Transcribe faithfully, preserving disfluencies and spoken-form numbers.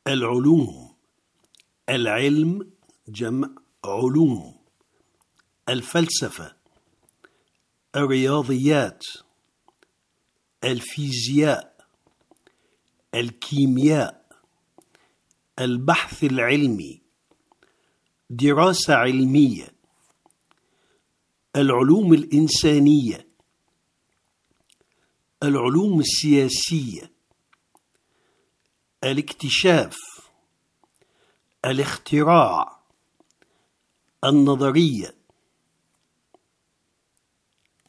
العلوم. العلم جمع علوم. الفلسفة، الرياضيات، الفيزياء، الكيمياء، البحث العلمي، دراسة علمية، العلوم الإنسانية، العلوم السياسية، الاكتشاف، الاختراع، النظرية،